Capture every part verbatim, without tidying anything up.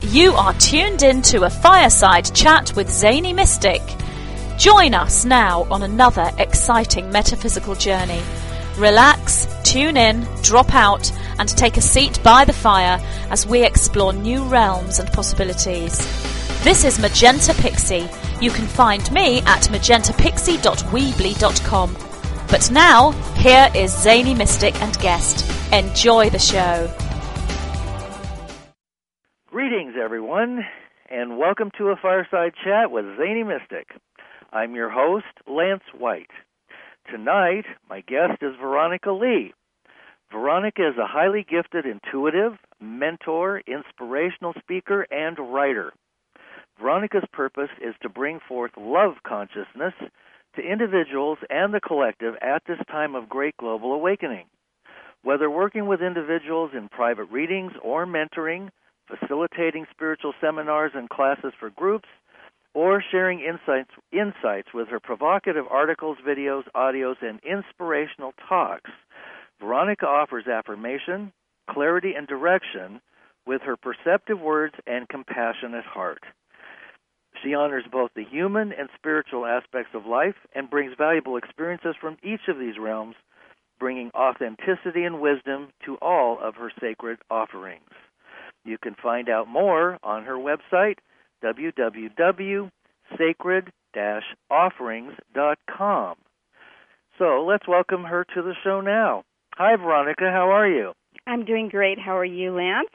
You are tuned in to a fireside chat with Zany Mystic. Join us now on another exciting metaphysical journey. Relax, tune in, drop out, and take a seat by the fire as we explore new realms and possibilities. This is Magenta Pixie. You can find me at magenta pixie dot weebly dot com. But now, here is Zany Mystic and guest. Enjoy the show. Greetings, everyone, and welcome to a fireside chat with Zany Mystic. I'm your host, Lance White. Tonight, my guest is Veronica Lee. Veronica is a highly gifted intuitive, mentor, inspirational speaker, and writer. Veronica's purpose is to bring forth love consciousness to individuals and the collective at this time of great global awakening. Whether working with individuals in private readings or mentoring, facilitating spiritual seminars and classes for groups, or sharing insights insights with her provocative articles, videos, audios, and inspirational talks, Veronica offers affirmation, clarity, and direction with her perceptive words and compassionate heart. She honors both the human and spiritual aspects of life and brings valuable experiences from each of these realms, bringing authenticity and wisdom to all of her sacred offerings. You can find out more on her website, w w w dot sacred dash offerings dot com. So let's welcome her to the show now. Hi, Veronica. How are you? I'm doing great. How are you, Lance?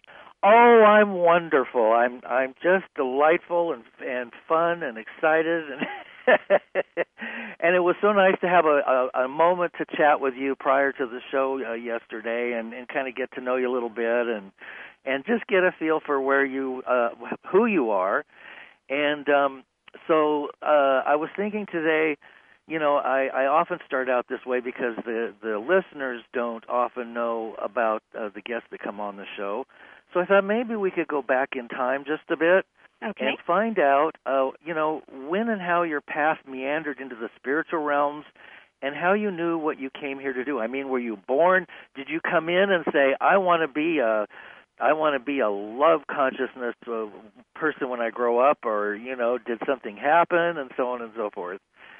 Oh, I'm wonderful. I'm I'm just delightful and and fun and excited, and and it was so nice to have a, a, a moment to chat with you prior to the show uh, yesterday, and, and kind of get to know you a little bit, and and just get a feel for where you uh, who you are. And um, so uh, I was thinking today, you know, I, I often start out this way because the the listeners don't often know about uh, the guests that come on the show. So I thought maybe we could go back in time just a bit okay. and find out, uh, you know, when and how your path meandered into the spiritual realms and how you knew what you came here to do. I mean, were you born? Did you come in and say, I want to be a, I want to be a love consciousness uh, person when I grow up, or, you know, did something happen, and so on and so forth?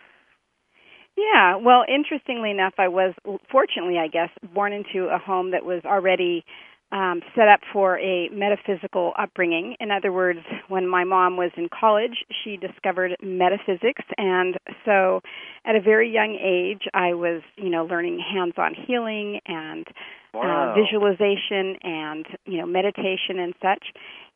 Yeah, well, interestingly enough, I was, fortunately, I guess, born into a home that was already Um, set up for a metaphysical upbringing. In other words, when my mom was in college, she discovered metaphysics, and so at a very young age, I was, you know, learning hands-on healing and wow. uh, visualization and, you know, meditation and such.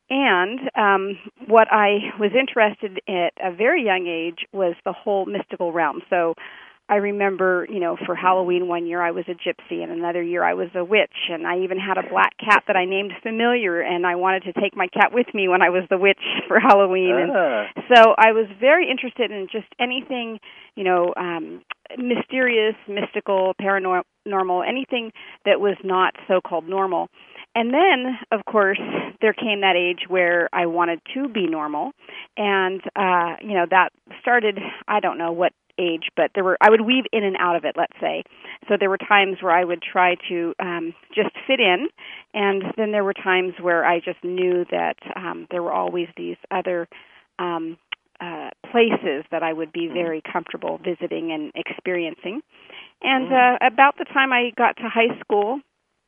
And um, what I was interested in at a very young age was the whole mystical realm. So I remember, you know, for Halloween one year I was a gypsy, and another year I was a witch, and I even had a black cat that I named Familiar, and I wanted to take my cat with me when I was the witch for Halloween. Ah. And so I was very interested in just anything, you know, um, mysterious, mystical, paranormal, anything that was not so-called normal. And then, of course, there came that age where I wanted to be normal, and, uh, you know, that started, I don't know what age, but there were I would weave in and out of it, let's say. So there were times where I would try to um, just fit in, and then there were times where I just knew that um, there were always these other um, uh, places that I would be very comfortable visiting and experiencing. And uh, about the time I got to high school,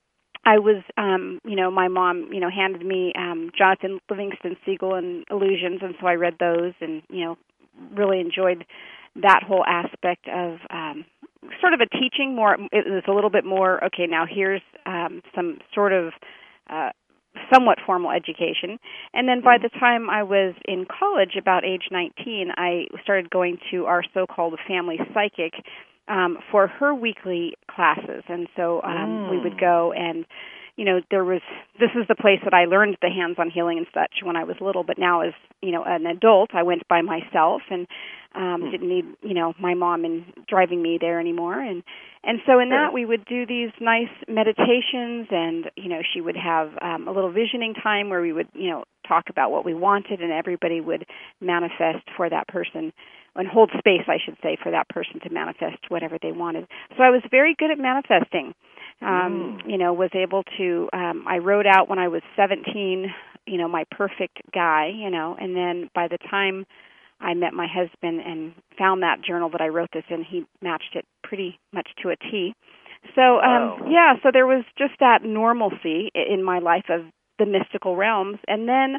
I was, um, you know, my mom, you know, handed me um, Jonathan Livingston Seagull and Illusions, and so I read those and, you know, really enjoyed that whole aspect of um, sort of a teaching. More, it was a little bit more, okay, now here's um, some sort of uh, somewhat formal education. And then by the time I was in college, about age nineteen, I started going to our so-called family psychic um, for her weekly classes. And so um, mm. we would go and, you know, there was, this is the place that I learned the hands-on healing and such when I was little, but now as, you know, an adult, I went by myself and um, mm. didn't need, you know, my mom in driving me there anymore. And, and so in that, we would do these nice meditations, and, you know, she would have um, a little visioning time where we would, you know, talk about what we wanted, and everybody would manifest for that person, and hold space, I should say, for that person to manifest whatever they wanted. So I was very good at manifesting. Um, mm. You know, was able to, um, I wrote out when I was seventeen, you know, my perfect guy, you know, and then by the time I met my husband and found that journal that I wrote this in, he matched it pretty much to a T. So, um, wow. yeah, so there was just that normalcy in my life of the mystical realms. And then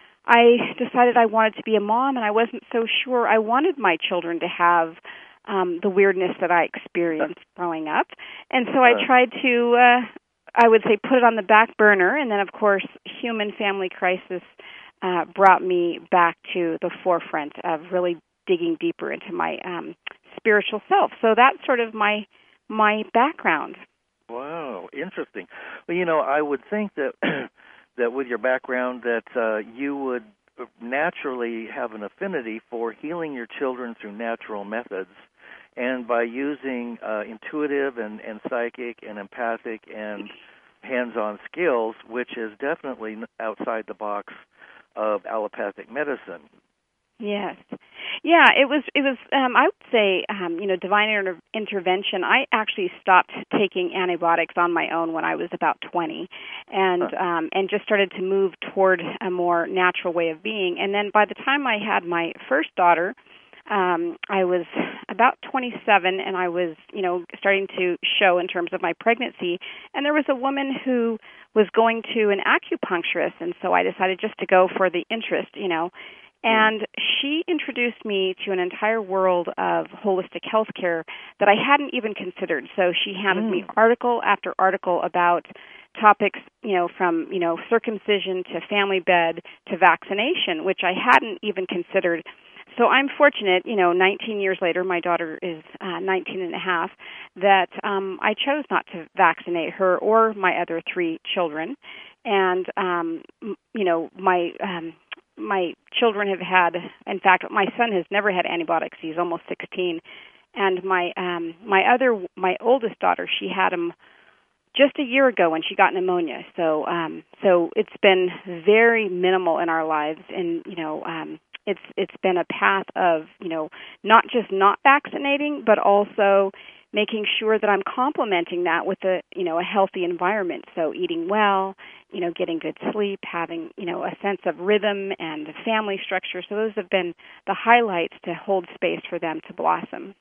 I decided I wanted to be a mom, and I wasn't so sure I wanted my children to have um, the weirdness that I experienced growing up. And so I tried to, uh, I would say, put it on the back burner. And then, of course, human family crisis uh, brought me back to the forefront of really digging deeper into my um, spiritual self. So that's sort of my my background. Wow, interesting. Well, you know, I would think that that with your background that uh, you would naturally have an affinity for healing your children through natural methods, and by using uh, intuitive and, and psychic and empathic and hands-on skills, which is definitely outside the box of allopathic medicine. Yes. Yeah, it was, it was. Um, I would say, um, you know, divine inter- intervention. I actually stopped taking antibiotics on my own when I was about twenty, and huh. um, and just started to move toward a more natural way of being. And then by the time I had my first daughter, um, I was about twenty-seven, and I was, you know, starting to show in terms of my pregnancy. And there was a woman who was going to an acupuncturist, and so I decided just to go for the interest, you know. And she introduced me to an entire world of holistic healthcare that I hadn't even considered. So she handed mm. me article after article about topics, you know, from, you know, circumcision to family bed to vaccination, which I hadn't even considered. So I'm fortunate, you know, nineteen years later, my daughter is uh, nineteen and a half, that um, I chose not to vaccinate her or my other three children. And, um, you know, my... Um, My children have had, in fact, my son has never had antibiotics. He's almost sixteen, and my um, my other, my oldest daughter, she had them just a year ago when she got pneumonia. So, um, so it's been very minimal in our lives, and you know, um, it's it's been a path of, you know, not just not vaccinating, but also making sure that I'm complementing that with a, you know, a healthy environment. So eating well, you know, getting good sleep, having, you know, a sense of rhythm and family structure. So those have been the highlights to hold space for them to blossom.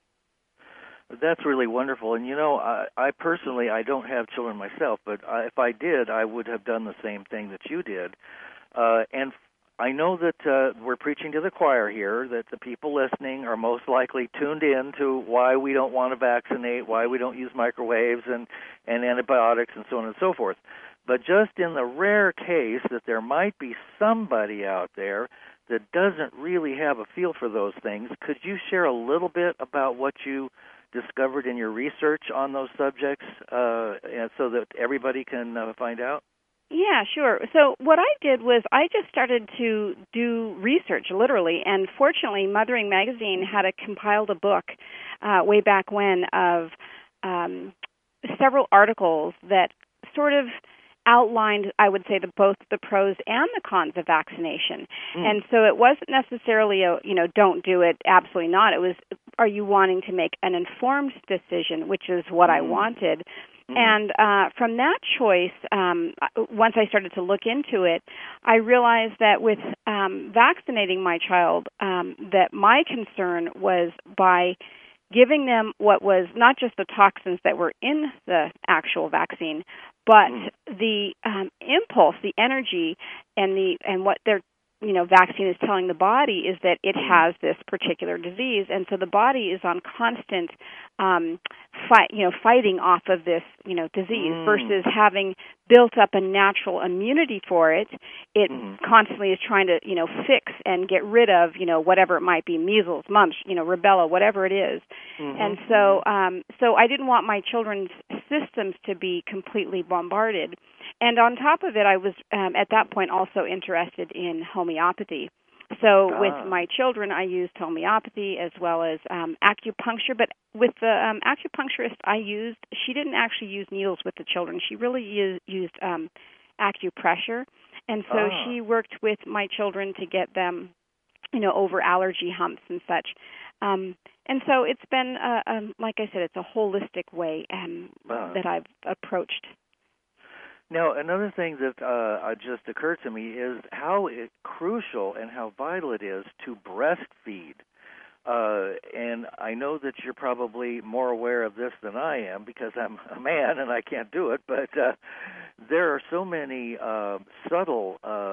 That's really wonderful. And, you know, I, I personally, I don't have children myself, but I, if I did, I would have done the same thing that you did. Uh, and I know that uh, we're preaching to the choir here, that the people listening are most likely tuned in to why we don't want to vaccinate, why we don't use microwaves and, and antibiotics and so on and so forth. But just in the rare case that there might be somebody out there that doesn't really have a feel for those things, could you share a little bit about what you discovered in your research on those subjects uh, and so that everybody can uh, find out? Yeah, sure. So what I did was I just started to do research, literally, and fortunately Mothering Magazine had a, compiled a book uh, way back when of um, several articles that sort of outlined, I would say, the, both the pros and the cons of vaccination. Mm. And so it wasn't necessarily a, you know, don't do it, absolutely not. It was, are you wanting to make an informed decision, which is what mm. I wanted. And uh, from that choice, um, once I started to look into it, I realized that with um, vaccinating my child, um, that my concern was by giving them what was not just the toxins that were in the actual vaccine, but mm. the um, impulse, the energy, and the and what their you know vaccine is telling the body is that it has this particular disease, and so the body is on constant um, fight, you know, fighting off of this you know disease mm. versus having built up a natural immunity for it. It mm. constantly is trying to you know fix and get rid of you know whatever it might be, measles, mumps, you know, rubella, whatever it is. Mm-hmm. And so, um, so I didn't want my children's systems to be completely bombarded. And on top of it, I was um, at that point also interested in homeopathy. So ah. with my children, I used homeopathy as well as um, acupuncture. But with the um, acupuncturist I used, she didn't actually use needles with the children. She really used, used um, acupressure. And so ah. she worked with my children to get them, you know, over allergy humps and such. Um, and so it's been, uh, um, like I said, it's a holistic way um, wow. that I've approached. Now, another thing that uh, just occurred to me is how it, crucial and how vital it is to breastfeed. Uh, and I know that you're probably more aware of this than I am because I'm a man and I can't do it, but uh, there are so many uh, subtle uh,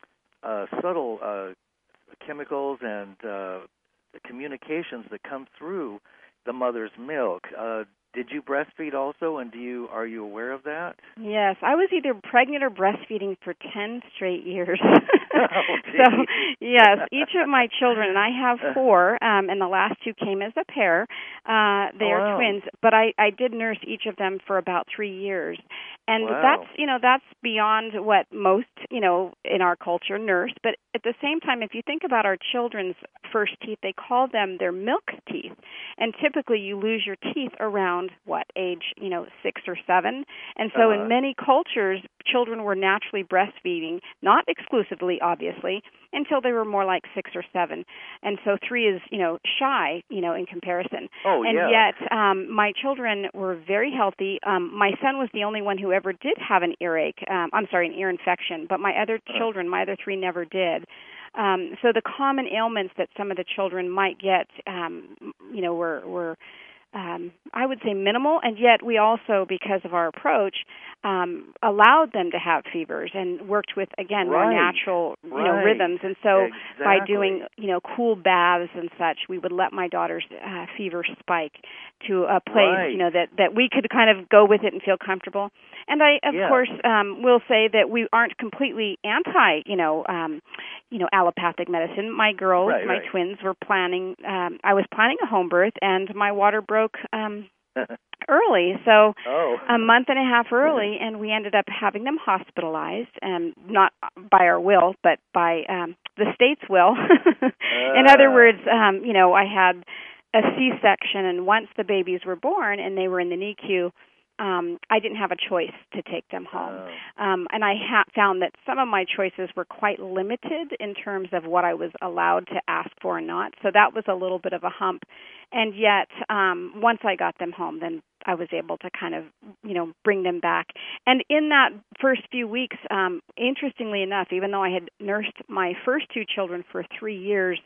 uh, subtle uh, chemicals and uh, communications that come through the mother's milk. Uh, Did you breastfeed also, and do you are you aware of that? Yes, I was either pregnant or breastfeeding for ten straight years. Oh, so, yes, each of my children, and I have four, um, and the last two came as a pair. Uh, they oh, are wow. twins, but I, I did nurse each of them for about three years. And wow. that's, you know, that's beyond what most, you know, in our culture nurse. But at the same time, if you think about our children's first teeth, they call them their milk teeth. And typically you lose your teeth around, what, age, you know, six or seven. And so uh-huh. in many cultures, children were naturally breastfeeding, not exclusively, obviously, until they were more like six or seven. And so three is, you know, shy, you know, in comparison. Oh, and yeah. yet um, my children were very healthy. Um, my son was the only one who ever did have an earache. Um, I'm sorry, an ear infection. But my other uh-huh. children, my other three never did. Um, so the common ailments that some of the children might get, um, you know, were, were Um, I would say minimal, and yet we also, because of our approach, um, allowed them to have fevers and worked with, again, right. more natural, you right. know, rhythms. And so exactly. by doing, you know, cool baths and such, we would let my daughter's uh, fever spike to a place, right. you know, that, that we could kind of go with it and feel comfortable. And I, of yeah. course, um, will say that we aren't completely anti, you know, um, you know, allopathic medicine. My girls, right, my right. twins, were planning. Um, I was planning a home birth, and my water broke um, early, so oh. a month and a half early, and we ended up having them hospitalized, and not by our will, but by um, the state's will. uh. In other words, um, you know, I had a C-section, and once the babies were born and they were in the N I C U, Um, I didn't have a choice to take them home. Oh. Um, and I ha- found that some of my choices were quite limited in terms of what I was allowed to ask for and not. So that was a little bit of a hump. And yet, um, once I got them home, then I was able to kind of, you know, bring them back. And in that first few weeks, um, interestingly enough, even though I had nursed my first two children for three years,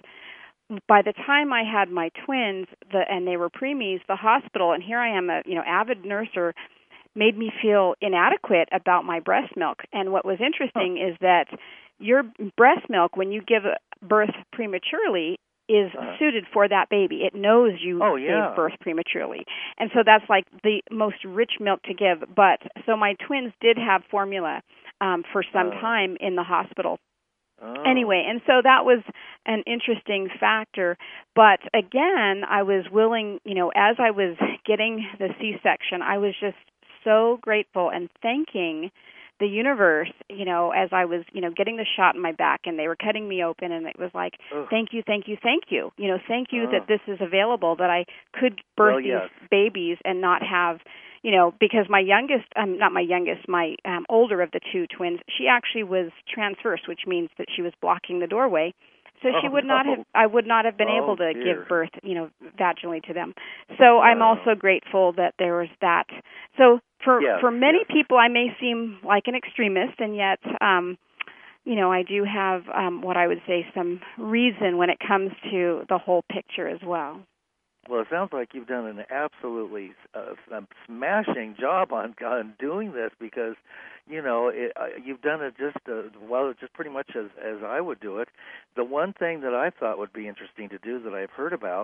by the time I had my twins, the, and they were preemies, the hospital, and here I am, a you know avid nurser, made me feel inadequate about my breast milk. And what was interesting huh. is that your breast milk, when you give birth prematurely, is uh-huh. suited for that baby. It knows you oh, yeah. gave birth prematurely. And so that's like the most rich milk to give. But so my twins did have formula um, for some uh. time in the hospital. Oh. Anyway, and so that was an interesting factor. But again, I was willing, you know, as I was getting the C-section, I was just so grateful and thanking the universe, you know, as I was, you know, getting the shot in my back and they were cutting me open, and it was like, Ugh. thank you, thank you, thank you. You know, thank you oh. that this is available, that I could birth well, yes. these babies and not have, you know, because my youngest, um, not my youngest, my um, older of the two twins, she actually was transverse, which means that she was blocking the doorway. So oh, she would no. not have, I would not have been oh, able to dear. give birth, you know, vaginally to them. So wow. I'm also grateful that there was that. So for yes, for many yes. people, I may seem like an extremist, and yet, um, you know, I do have um, what I would say some reason when it comes to the whole picture as well. Well, it sounds like you've done an absolutely uh, smashing job on, on doing this because, you know, it, uh, you've done it just, uh, well, just pretty much as, as I would do it. The one thing that I thought would be interesting to do that I've heard about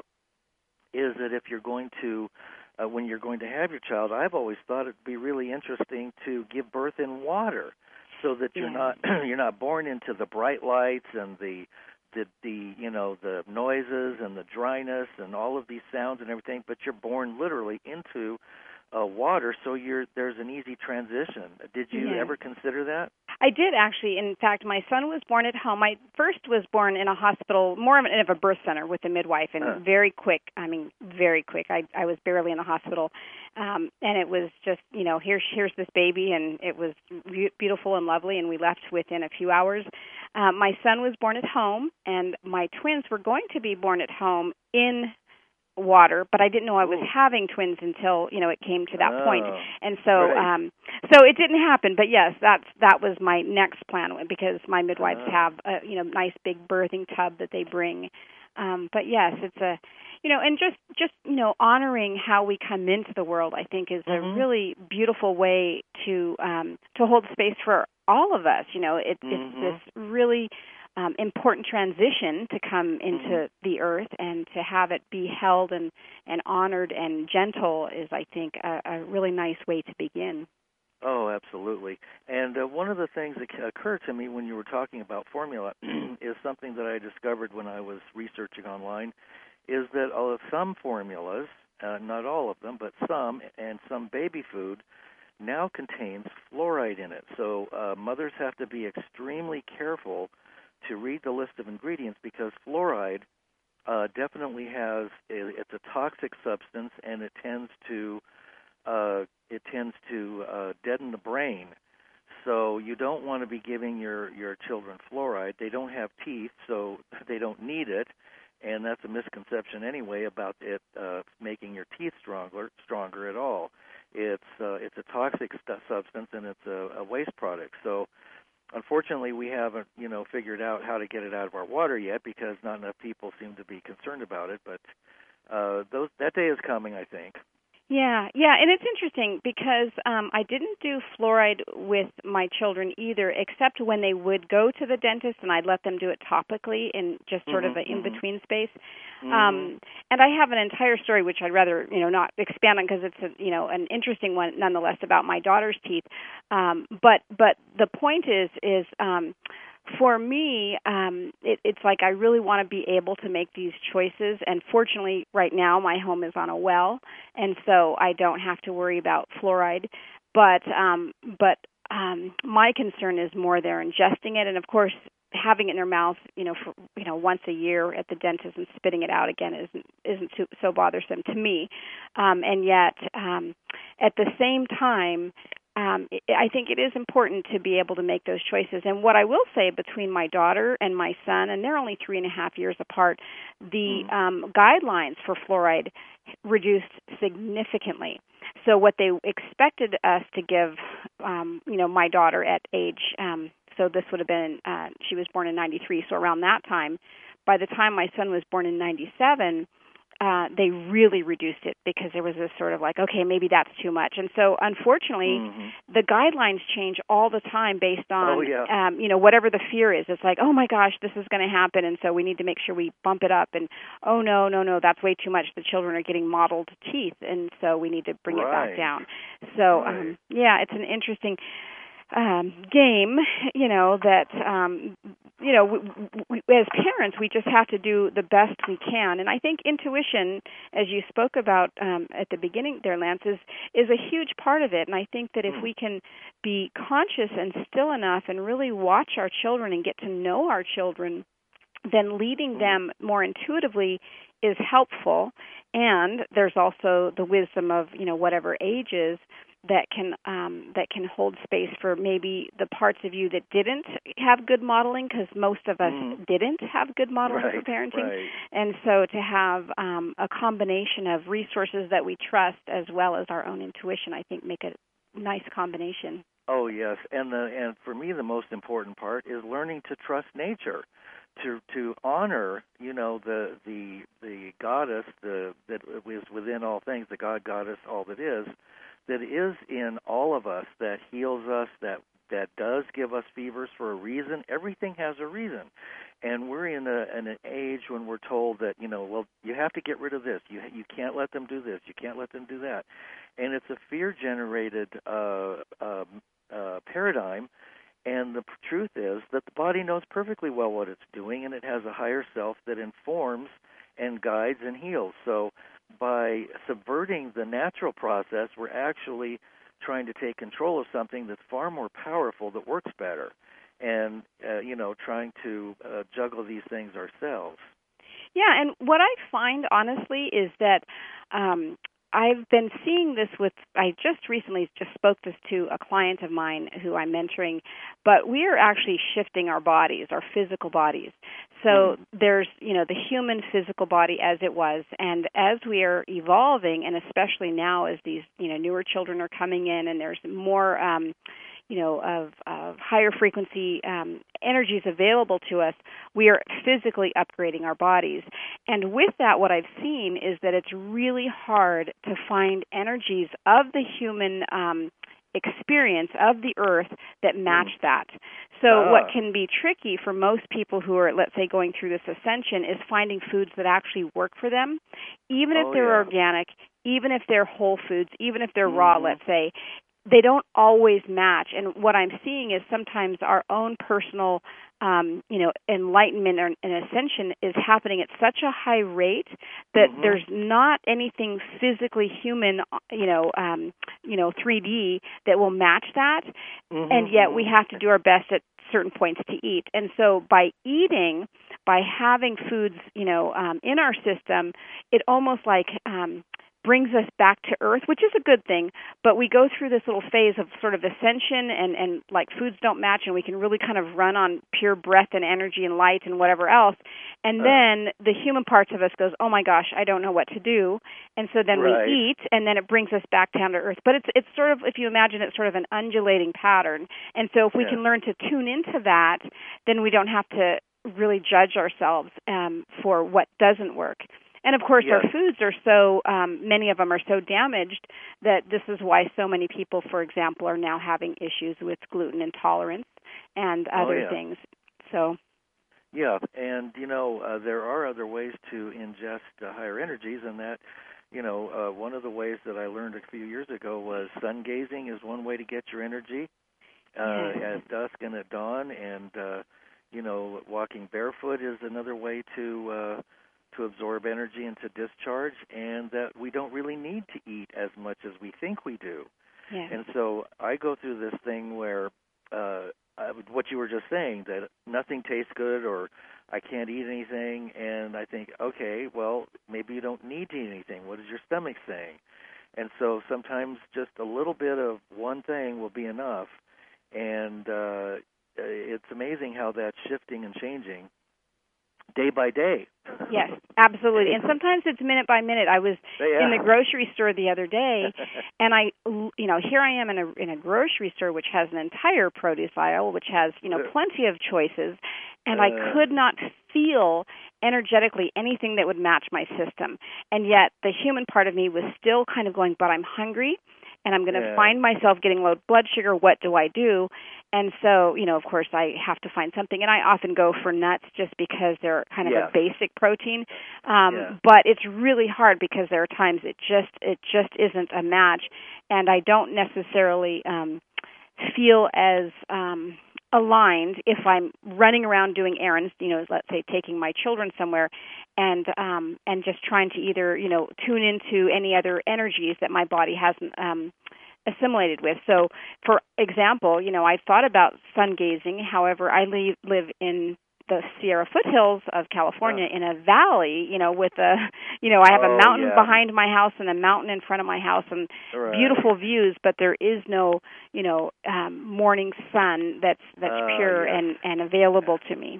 is that if you're going to, uh, when you're going to have your child, I've always thought it'd be really interesting to give birth in water so that you're yeah. not you're not born into the bright lights and the The, the you know the noises and the dryness and all of these sounds and everything, but you're born literally into uh, water, so you're there's an easy transition. Did you yeah. ever consider that? I did, actually. In fact, my son was born at home. My first was born in a hospital, more of, an, of a birth center with a midwife, and uh. very quick. I mean, very quick. I I was barely in the hospital, um, and it was just, you know, here's here's this baby, and it was be- beautiful and lovely, and we left within a few hours. Uh, my son was born at home, and my twins were going to be born at home in water, but I didn't know I was Ooh. having twins until, you know, it came to that oh, point. And so right. um so it didn't happen, but yes, that's that was my next plan, because my midwives Oh. have a, you know, nice big birthing tub that they bring. Um but yes, it's a, you know, and just just, you know, honoring how we come into the world, I think, is mm-hmm. a really beautiful way to um to hold space for all of us. You know, it, mm-hmm. it's this really Um, important transition to come into mm-hmm. the earth, and to have it be held and, and honored and gentle is, I think, a, a really nice way to begin. Oh, absolutely. And uh, one of the things that occurred to me when you were talking about formula is something that I discovered when I was researching online, is that uh, some formulas, uh, not all of them, but some, and some baby food now contains fluoride in it. So uh, mothers have to be extremely careful to read the list of ingredients, because fluoride uh, definitely has, it's a toxic substance, and it tends to uh, it tends to uh, deaden the brain. So you don't want to be giving your, your children fluoride. They don't have teeth, so they don't need it, and that's a misconception anyway about it uh, making your teeth stronger stronger at all. It's uh, it's a toxic st- substance, and it's a, a waste product. So unfortunately, we haven't, you know, figured out how to get it out of our water yet, because not enough people seem to be concerned about it. But uh, those that day is coming, I think. Yeah, yeah, and it's interesting because um, I didn't do fluoride with my children either, except when they would go to the dentist, and I'd let them do it topically in just sort mm-hmm, of an mm-hmm. in-between space. Mm-hmm. Um, and I have an entire story, which I'd rather, you know, not expand on, because it's a, you know, an interesting one nonetheless about my daughter's teeth. Um, but but the point is is. Um, For me, um, it, it's like I really want to be able to make these choices. And fortunately, right now, my home is on a well, and so I don't have to worry about fluoride. But um, but um, my concern is more they're ingesting it, and of course, having it in their mouth, you know, for, you know, once a year at the dentist and spitting it out again isn't isn't so, so bothersome to me. Um, and yet, um, at the same time, Um, I think it is important to be able to make those choices. And what I will say, between my daughter and my son, and they're only three and a half years apart, the mm. um, guidelines for fluoride reduced significantly. So what they expected us to give, um, you know, my daughter at age, um, so this would have been, uh, she was born in ninety-three, so around that time, by the time my son was born in ninety-seven, Uh, they really reduced it, because there was this sort of like, okay, maybe that's too much. And so, unfortunately, mm-hmm. the guidelines change all the time based on, oh, yeah. um, you know, whatever the fear is. It's like, oh my gosh, this is going to happen, and so we need to make sure we bump it up. And oh no, no, no, that's way too much. The children are getting mottled teeth, and so we need to bring right. it back down. So, right. um, yeah, it's an interesting um, game, you know, that, um, you know, we, we, as parents, we just have to do the best we can. And I think intuition, as you spoke about um, at the beginning there, Lance, is, is a huge part of it. And I think that if mm. we can be conscious and still enough and really watch our children and get to know our children, then leading mm. them more intuitively is helpful. And there's also the wisdom of, you know, whatever ages, that can um, that can hold space for maybe the parts of you that didn't have good modeling, because most of us mm. didn't have good modeling right, for parenting. Right. And so to have um, a combination of resources that we trust as well as our own intuition, I think, make a nice combination. Oh, yes. And the and for me, the most important part is learning to trust nature, to to honor, you know, the the the goddess, the that is within all things, the God goddess, all that is, that is in all of us, that heals us, that that does give us fevers for a reason. Everything has a reason. And we're in, a, in an age when we're told that, you know, well, you have to get rid of this. You you can't let them do this. You can't let them do that. And it's a fear-generated uh, uh, uh, paradigm. And the truth is that the body knows perfectly well what it's doing, and it has a higher self that informs and guides and heals. So by subverting the natural process, we're actually trying to take control of something that's far more powerful, that works better, and, uh, you know, trying to uh, juggle these things ourselves. Yeah, and what I find, honestly, is that um, I've been seeing this with, I just recently just spoke this to a client of mine who I'm mentoring, but we are actually shifting our bodies, our physical bodies. So mm-hmm. there's, you know, the human physical body as it was, and as we are evolving, and especially now as these, you know, newer children are coming in and there's more, um, you know, of, of higher frequency um, energies available to us, we are physically upgrading our bodies. And with that, what I've seen is that it's really hard to find energies of the human um, experience of the earth that match that. So ah. what can be tricky for most people who are, let's say, going through this ascension is finding foods that actually work for them, even if oh, they're yeah. organic, even if they're whole foods, even if they're mm-hmm. raw, let's say. They don't always match. And what I'm seeing is sometimes our own personal, um, you know, enlightenment or, and ascension is happening at such a high rate that mm-hmm. there's not anything physically human, you know, um, you know, three D that will match that. Mm-hmm. And yet we have to do our best at certain points to eat. And so by eating, by having foods, you know, um, in our system, it almost like um, brings us back to earth, which is a good thing, but we go through this little phase of sort of ascension and, and like foods don't match and we can really kind of run on pure breath and energy and light and whatever else. And uh, then the human parts of us goes, oh my gosh, I don't know what to do. And so then right. we eat and then it brings us back down to earth. But it's it's sort of, if you imagine it, sort of an undulating pattern. And so if we yeah. can learn to tune into that, then we don't have to really judge ourselves um, for what doesn't work. And, of course, yes. our foods are so, um, many of them are so damaged that this is why so many people, for example, are now having issues with gluten intolerance and other oh, yeah. things. So, yeah, and, you know, uh, there are other ways to ingest uh, higher energies, and that, you know, uh, one of the ways that I learned a few years ago was sun gazing is one way to get your energy uh, yes. at dusk and at dawn, and, uh, you know, walking barefoot is another way to uh, to absorb energy and to discharge, and that we don't really need to eat as much as we think we do. Yes. And so I go through this thing where uh, I, what you were just saying, that nothing tastes good or I can't eat anything, and I think, okay, well, maybe you don't need to eat anything. What is your stomach saying? And so sometimes just a little bit of one thing will be enough, and uh, it's amazing how that's shifting and changing day by day. Yes, absolutely. And sometimes it's minute by minute. I was yeah. in the grocery store the other day, and I, you know, here I am in a in a grocery store which has an entire produce aisle, which has, you know, plenty of choices, and uh, I could not feel energetically anything that would match my system. And yet the human part of me was still kind of going, but I'm hungry, and I'm going to yeah. find myself getting low blood sugar. What do I do? And so, you know, of course, I have to find something. And I often go for nuts just because they're kind of yeah. a basic protein. Um, yeah. But it's really hard because there are times it just it just isn't a match. And I don't necessarily um, feel as um, aligned if I'm running around doing errands, you know, let's say taking my children somewhere, and um, and just trying to either, you know, tune into any other energies that my body hasn't um, assimilated with. So, for example, you know, I thought about sun gazing. However, I live, live in the Sierra foothills of California oh. in a valley, you know, with a, you know, I have oh, a mountain yeah. behind my house and a mountain in front of my house and right. beautiful views, but there is no, you know, um, morning sun that's that's uh, pure yes. and, and available to me.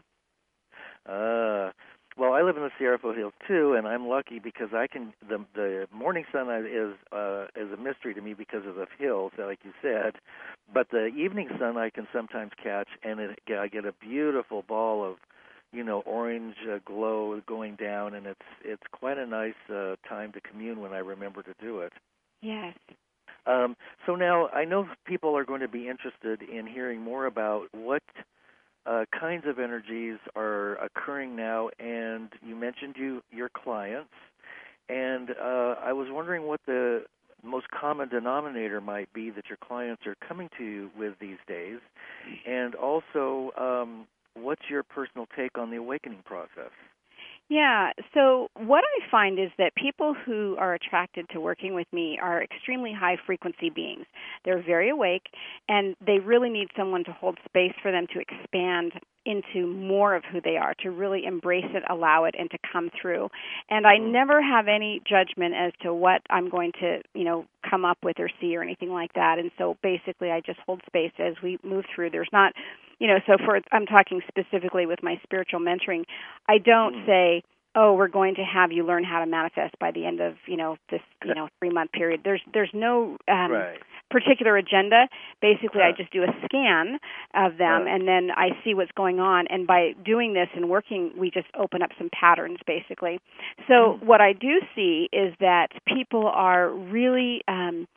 Uh, well, I live in the Sierra foothills too, and I'm lucky because I can. The the morning sun is uh, is a mystery to me because of the hills, like you said. But the evening sun I can sometimes catch, and it, I get a beautiful ball of, you know, orange uh, glow going down, and it's it's quite a nice uh, time to commune when I remember to do it. Yes. Um, so now I know people are going to be interested in hearing more about what Uh, kinds of energies are occurring now, and you mentioned you your clients, and uh, I was wondering what the most common denominator might be that your clients are coming to you with these days, and also um, what's your personal take on the awakening process? Yeah, so what I find is that people who are attracted to working with me are extremely high-frequency beings. They're very awake, and they really need someone to hold space for them to expand into more of who they are, to really embrace it, allow it, and to come through. And I never have any judgment as to what I'm going to, you know, come up with or see or anything like that. And so basically I just hold space as we move through. There's not, you know, so for, I'm talking specifically with my spiritual mentoring, I don't mm. say, oh, we're going to have you learn how to manifest by the end of, you know, this, you know, three-month period. There's there's no um, right. particular agenda. Basically, uh. I just do a scan of them, uh. and then I see what's going on. And by doing this and working, we just open up some patterns, basically. So mm. what I do see is that people are really um,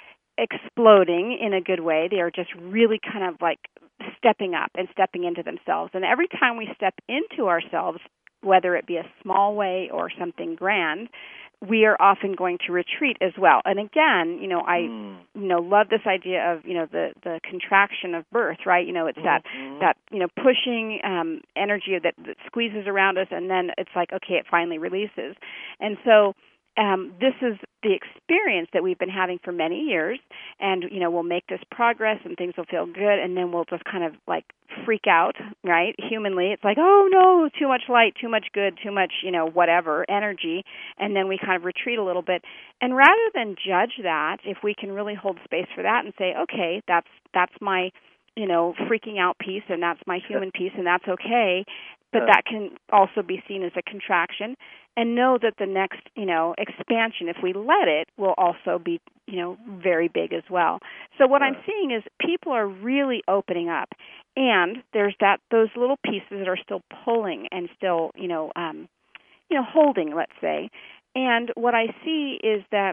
exploding in a good way. They are just really kind of like stepping up and stepping into themselves. And every time we step into ourselves, whether it be a small way or something grand, we are often going to retreat as well. And again, you know, I mm. you know love this idea of, you know, the, the contraction of birth, right? You know, it's that mm-hmm. that you know pushing um, energy that, that squeezes around us, and then it's like, okay, it finally releases. And so Um, this is the experience that we've been having for many years, and, you know, we'll make this progress and things will feel good, and then we'll just kind of, like, freak out, right? Humanly, it's like, oh, no, too much light, too much good, too much, you know, whatever, energy, and then we kind of retreat a little bit. And rather than judge that, if we can really hold space for that and say, okay, that's that's my, you know, freaking out piece, and that's my human piece, and that's okay, but that can also be seen as a contraction, and know that the next, you know, expansion, if we let it, will also be, you know, very big as well. So what I'm seeing is people are really opening up, and there's that those little pieces that are still pulling and still, you know, um, you know, holding, let's say. And what I see is that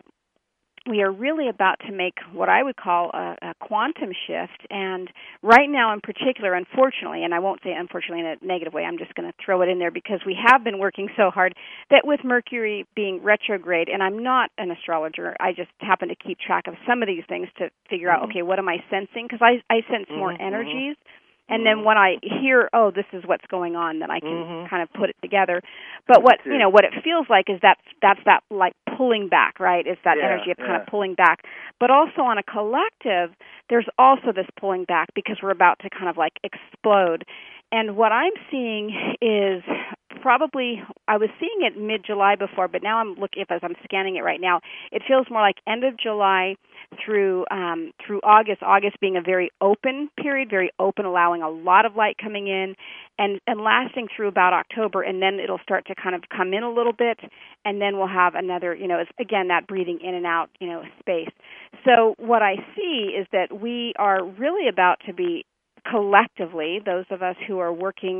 we are really about to make what I would call a, a quantum shift. And right now in particular, unfortunately, and I won't say unfortunately in a negative way, I'm just going to throw it in there because we have been working so hard that with Mercury being retrograde, and I'm not an astrologer, I just happen to keep track of some of these things to figure mm-hmm. out, okay, what am I sensing? Because I, I sense mm-hmm. more energies. And then when I hear, oh, this is what's going on, then I can mm-hmm. kind of put it together. But what you know, what it feels like is that that's that like pulling back, right? It's that yeah, energy of kind yeah. of pulling back. But also on a collective, there's also this pulling back because we're about to kind of like explode. And what I'm seeing is probably, I was seeing it mid-July before, but now I'm looking, as I'm scanning it right now, it feels more like end of July through um, through August, August being a very open period, very open, allowing a lot of light coming in, and, and lasting through about October, and then it'll start to kind of come in a little bit, and then we'll have another, you know, it's, again, that breathing in and out, you know, space. So what I see is that we are really about to be collectively, those of us who are working,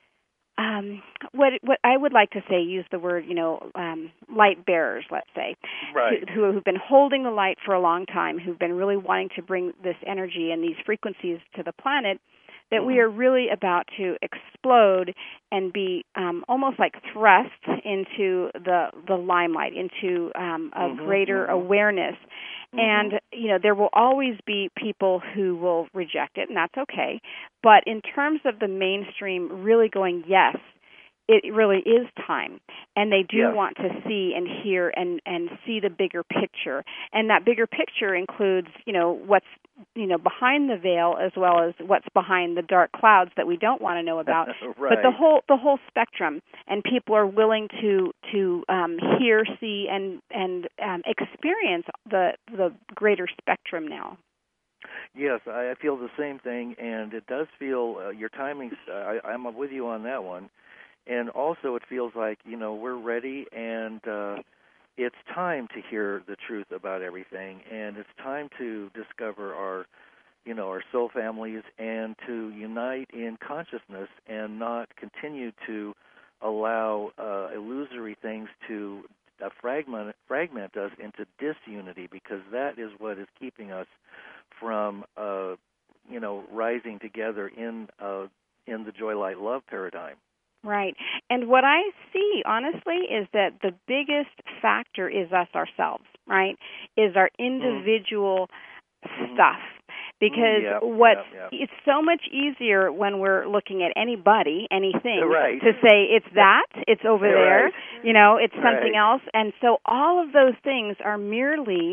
um, what what I would like to say, use the word, you know, um, light bearers, let's say, right. who, who've been holding the light for a long time, who've been really wanting to bring this energy and these frequencies to the planet, that mm-hmm. we are really about to explode and be um, almost like thrust into the the limelight, into um, a mm-hmm. greater mm-hmm. awareness. And, you know, there will always be people who will reject it, and that's okay. But in terms of the mainstream really going, yes, it really is time. And they do yes. want to see and hear and, and see the bigger picture. And that bigger picture includes, you know, what's, you know, behind the veil as well as what's behind the dark clouds that we don't want to know about. right. But the whole the whole spectrum, and people are willing to to um, hear, see, and and um, experience the the greater spectrum now. Yes, I feel the same thing, and it does feel uh, your timing's. Uh, I, I'm with you on that one, and also it feels like, you know, we're ready, and uh, it's time to hear the truth about everything, and it's time to discover our, you know, our soul families, and to unite in consciousness and not continue to allow uh, illusory things to uh, fragment fragment us into disunity, because that is what is keeping us from, uh, you know, rising together in uh, in the joy, light, love paradigm. Right. And what I see, honestly, is that the biggest factor is us ourselves, right, is our individual mm-hmm. stuff. Because yep, what's yep, yep. it's so much easier when we're looking at anybody, anything, right. to say it's that, it's over there, right. you know, it's something right. else. And so all of those things are merely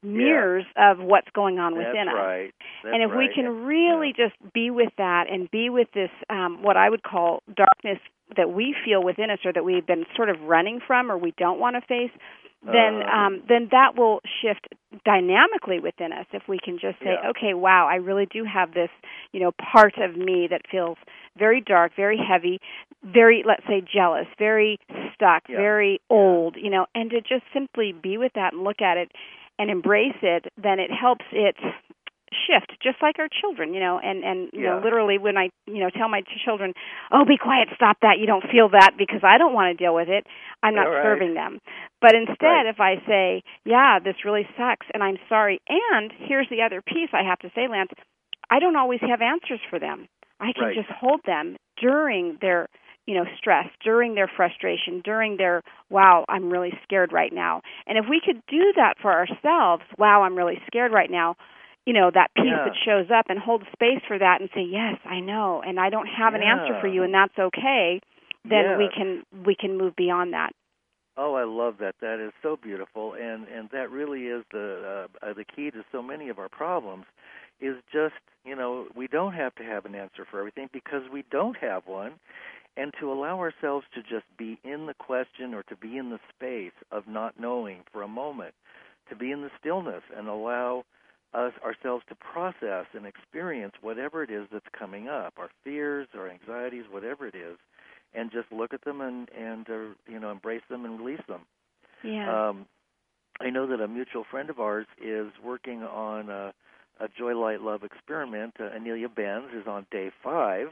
mirrors yeah. of what's going on That's within right. us. That's and if right. we can and, really yeah. just be with that and be with this, um, what I would call darkness that we feel within us or that we've been sort of running from or we don't want to face, then uh, um, then that will shift dynamically within us if we can just say, yeah. okay, wow, I really do have this, you know, part of me that feels very dark, very heavy, very, let's say, jealous, very stuck, yeah. very old, you know, and to just simply be with that and look at it and embrace it, then it helps it shift, just like our children, you know, and, and you yeah. know, literally when I, you know, tell my children, oh, be quiet, stop that, you don't feel that because I don't want to deal with it, I'm not right. serving them. But instead, right. if I say, yeah, this really sucks, and I'm sorry, and here's the other piece I have to say, Lance, I don't always have answers for them. I can right. just hold them during their, you know, stress, during their frustration, during their, wow, I'm really scared right now. And if we could do that for ourselves, wow, I'm really scared right now, you know, that piece yeah. that shows up and hold space for that and say, yes, I know, and I don't have yeah. an answer for you, and that's okay, then yes. we can we can move beyond that. Oh, I love that. That is so beautiful, and, and that really is the uh, the key to so many of our problems is just, you know, we don't have to have an answer for everything because we don't have one, and to allow ourselves to just be in the question or to be in the space of not knowing for a moment, to be in the stillness and allow us ourselves to process and experience whatever it is that's coming up, our fears, our anxieties, whatever it is, and just look at them and, and uh, you know, embrace them and release them. Yeah. Um, I know that a mutual friend of ours is working on a, a Joy, Light, Love experiment. Uh, Anelia Benz is on day five,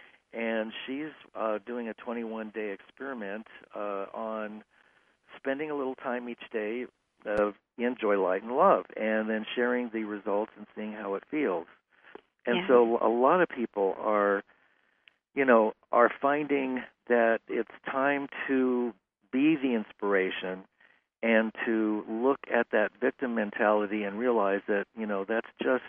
and she's uh, doing a twenty-one day experiment uh, on spending a little time each day of in joy, light, and love, and then sharing the results and seeing how it feels. And yeah. so a lot of people are, you know, are finding that it's time to be the inspiration and to look at that victim mentality and realize that, you know, that's just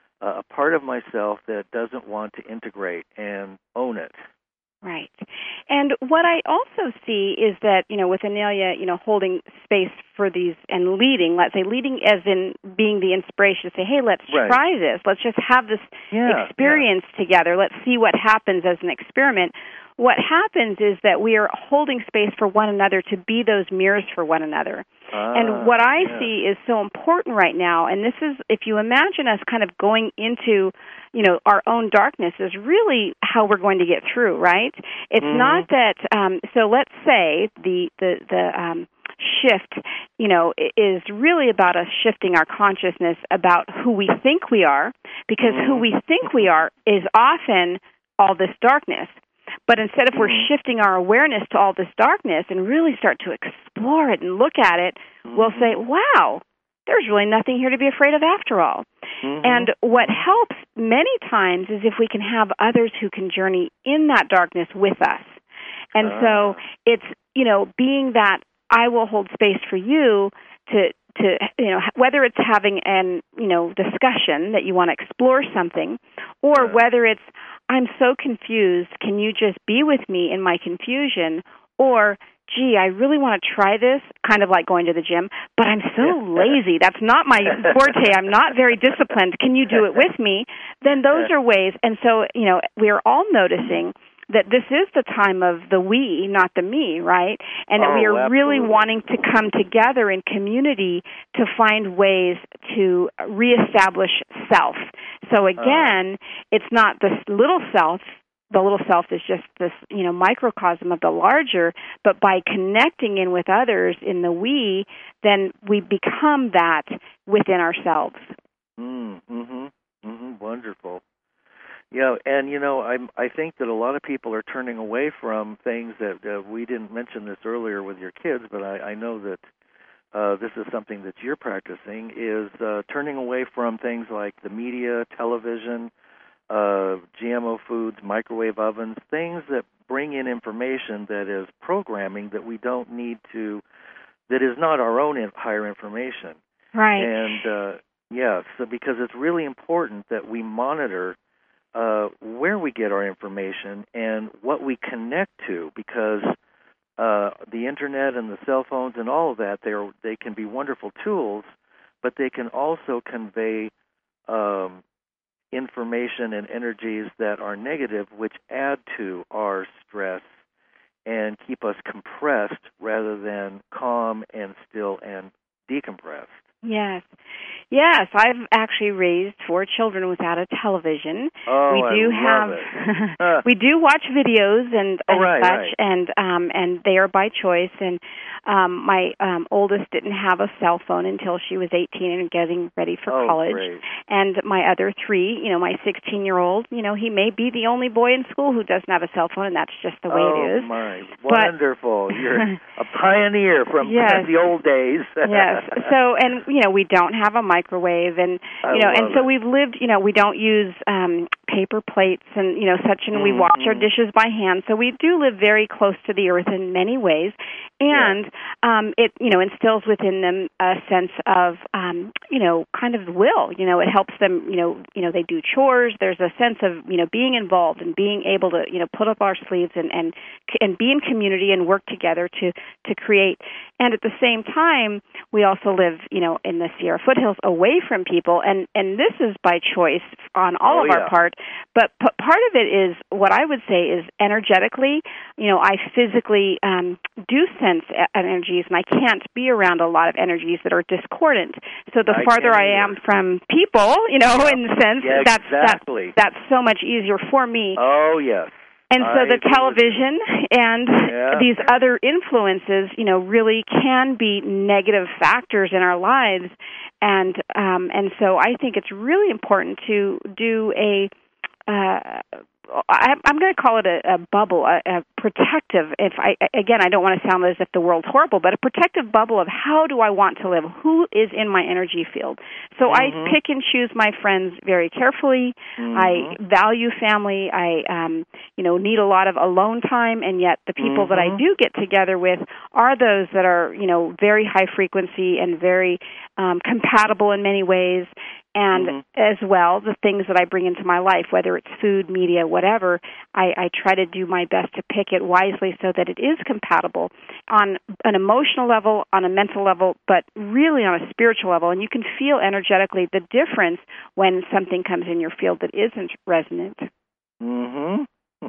a part of myself that doesn't want to integrate and own it. Right. And what I also see is that, you know, with Anelia, you know, holding space for these and leading, let's say leading as in being the inspiration to say, hey, let's right. try this. Let's just have this yeah, experience yeah. together. Let's see what happens as an experiment. What happens is that we are holding space for one another to be those mirrors for one another. Ah, and what I yeah. see is so important right now, and this is, if you imagine us kind of going into, you know, our own darkness is really how we're going to get through, right? It's mm-hmm. not that, um, so let's say the, the, the um, shift, you know, is really about us shifting our consciousness about who we think we are, because mm-hmm. who we think we are is often all this darkness. But instead, if we're mm-hmm. shifting our awareness to all this darkness and really start to explore it and look at it, mm-hmm. we'll say, wow, there's really nothing here to be afraid of after all. Mm-hmm. And what helps many times is if we can have others who can journey in that darkness with us. And uh. so it's, you know, being that I will hold space for you to, to, you know, whether it's having an, you know, discussion that you want to explore something, or uh. whether it's, I'm so confused, can you just be with me in my confusion? Or, gee, I really want to try this, kind of like going to the gym, but I'm so lazy. That's not my forte. I'm not very disciplined. Can you do it with me? Then those are ways. And so, you know, we're all noticing that this is the time of the we, not the me, right? And that oh, we are absolutely. really wanting to come together in community to find ways to reestablish self. So again, uh, it's not this little self. The little self is just this, you know, microcosm of the larger, but by connecting in with others in the we, then we become that within ourselves. Mm, mm-hmm, mm-hmm, wonderful. Yeah, and, you know, I I think that a lot of people are turning away from things that uh, we didn't mention this earlier with your kids, but I, I know that uh, this is something that you're practicing, is uh, turning away from things like the media, television, uh, G M O foods, microwave ovens, things that bring in information that is programming that we don't need to, that is not our own in, higher information. Right. And, uh, yeah, so because it's really important that we monitor Uh, where we get our information and what we connect to, because uh, the internet and the cell phones and all of that, they are, they can be wonderful tools, but they can also convey um, information and energies that are negative, which add to our stress and keep us compressed rather than calm and still and decompressed. Yes. Yes, I've actually raised four children without a television. Oh, we do I have love it. we do watch videos and, and oh, right, such right. and um and they are by choice, and um my um oldest didn't have a cell phone until she was eighteen and getting ready for oh, college. Great. And my other three, you know, my sixteen-year-old, you know, he may be the only boy in school who doesn't have a cell phone, and that's just the way oh, it is. Oh my, but, wonderful. You're a pioneer from yes. the old days. Yes. So, and you know, we don't have a microwave, and I you know, and so it. we've lived, you know, we don't use um paper plates and, you know, such, and mm-hmm. we wash our dishes by hand. So we do live very close to the earth in many ways. And yeah. um it, you know, instills within them a sense of um, you know, kind of will. You know, it helps them, you know, you know, they do chores. There's a sense of, you know, being involved and being able to, you know, put up our sleeves and and, and be in community and work together to to create. And at the same time, we also live, you know, in the Sierra foothills away from people, and, and this is by choice on all oh, of yeah. our part. But p- part of it is, what I would say is energetically, you know, I physically um, do sense energies, and I can't be around a lot of energies that are discordant. So the I farther I am from people, you know, yeah. in the sense, yeah, that's, exactly. that's, that's so much easier for me. Oh, yes. And so I the television and yeah. these other influences, you know, really can be negative factors in our lives. And um, and so I think it's really important to do a, uh, I, I'm going to call it a, a bubble, a, a protective, if I, again, I don't want to sound as if the world's horrible, but a protective bubble of how do I want to live? Who is in my energy field? So mm-hmm. I pick and choose my friends very carefully. Mm-hmm. I value family. I, um, you know, need a lot of alone time, and yet the people mm-hmm. that I do get together with are those that are, you know, very high frequency and very um, compatible in many ways. And mm-hmm. as well, the things that I bring into my life, whether it's food, media, whatever, I, I try to do my best to pick it wisely so that it is compatible on an emotional level, on a mental level, but really on a spiritual level. And you can feel energetically the difference when something comes in your field that isn't resonant. Mm-hmm.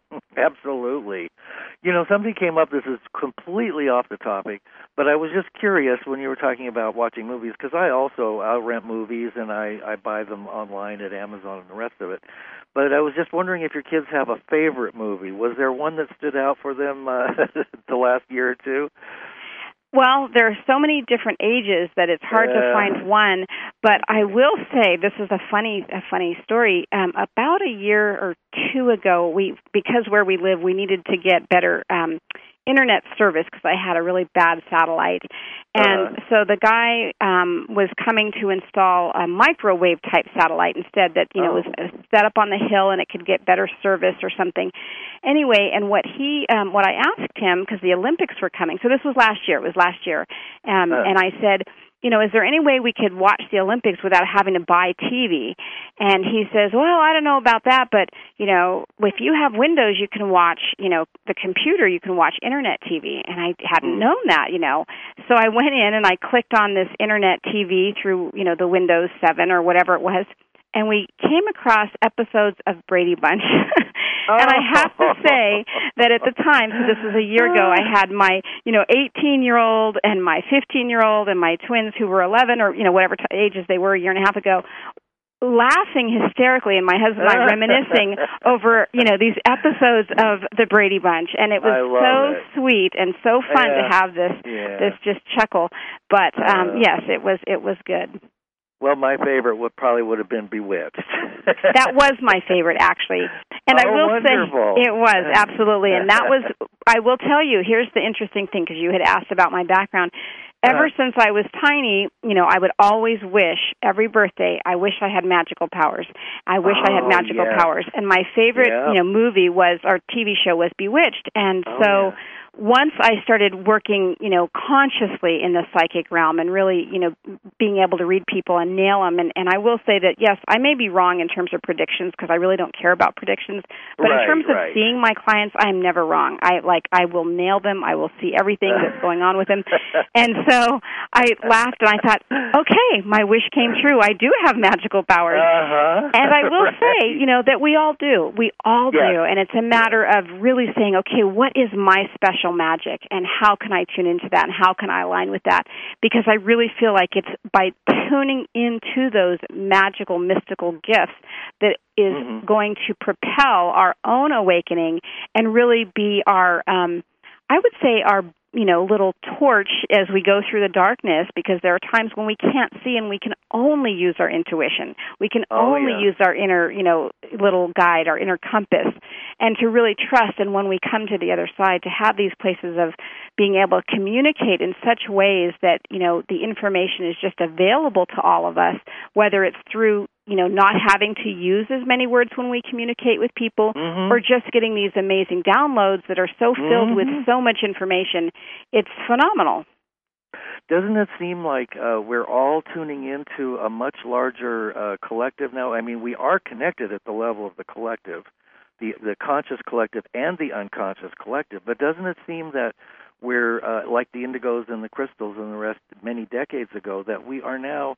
Absolutely. You know, something came up, this is completely off the topic, but I was just curious when you were talking about watching movies, because I also, I'll rent movies and I, I buy them online at Amazon and the rest of it. But I was just wondering if your kids have a favorite movie. Was there one that stood out for them uh, the last year or two? Well, there are so many different ages that it's hard uh, to find one. But I will say, this is a funny, a funny story. Um, about a year or two ago, we because where we live, we needed to get better um, internet service because I had a really bad satellite. And uh, so the guy um, was coming to install a microwave type satellite instead that, you know, oh. was set up on the hill and it could get better service or something. Anyway, and what he, um, what I asked him, because the Olympics were coming, so this was last year, it was last year, um, uh. and I said, you know, is there any way we could watch the Olympics without having to buy T V? And he says, well, I don't know about that, but, you know, if you have Windows, you can watch, you know, the computer, you can watch Internet T V. And I hadn't known that, you know. So I went in and I clicked on this Internet T V through, you know, the Windows seven or whatever it was, and we came across episodes of Brady Bunch. And I have to say that at the time, so this was a year ago, I had my, you know, eighteen-year-old and my fifteen-year-old and my twins who were eleven or, you know, whatever t- ages they were a year and a half ago, laughing hysterically, and my husband and I reminiscing over, you know, these episodes of the Brady Bunch. And it was so it. sweet and so fun yeah. to have this, yeah. this just chuckle. But, um, uh. yes, it was, it was good. Well, my favorite would probably would have been Bewitched. That was my favorite, actually. And oh, I will wonderful. say it was, absolutely. And that was, I will tell you, here's the interesting thing, because you had asked about my background. Ever uh, since I was tiny, you know, I would always wish, every birthday, I wish I had magical powers. I wish oh, I had magical yeah. powers. And my favorite, yeah. you know, movie was, our T V show was Bewitched. And oh, so yeah. once I started working, you know, consciously in the psychic realm and really, you know, being able to read people and nail them, and, and I will say that, yes, I may be wrong in terms of predictions because I really don't care about predictions, but right, in terms right. of seeing my clients, I am never wrong. I, like, I will nail them. I will see everything that's going on with them. And so I laughed and I thought, okay, my wish came true. I do have magical powers. Uh-huh. And I will right. say, you know, that we all do. We all yes. do. And it's a matter of really saying, okay, what is my special magic and how can I tune into that and how can I align with that? Because I really feel like it's by tuning into those magical, mystical gifts that is mm-hmm. going to propel our own awakening and really be our, um, I would say, our you know, little torch as we go through the darkness, because there are times when we can't see and we can only use our intuition. We can oh, only yeah. use our inner, you know, little guide, our inner compass, and to really trust. And when we come to the other side, to have these places of being able to communicate in such ways that, you know, the information is just available to all of us, whether it's through you know, not having to use as many words when we communicate with people, mm-hmm. or just getting these amazing downloads that are so filled mm-hmm. with so much information. It's phenomenal. Doesn't it seem like uh, we're all tuning into a much larger uh, collective now? I mean, we are connected at the level of the collective, the the conscious collective and the unconscious collective, but doesn't it seem that we're, uh, like the indigos and the crystals and the rest many decades ago, that we are now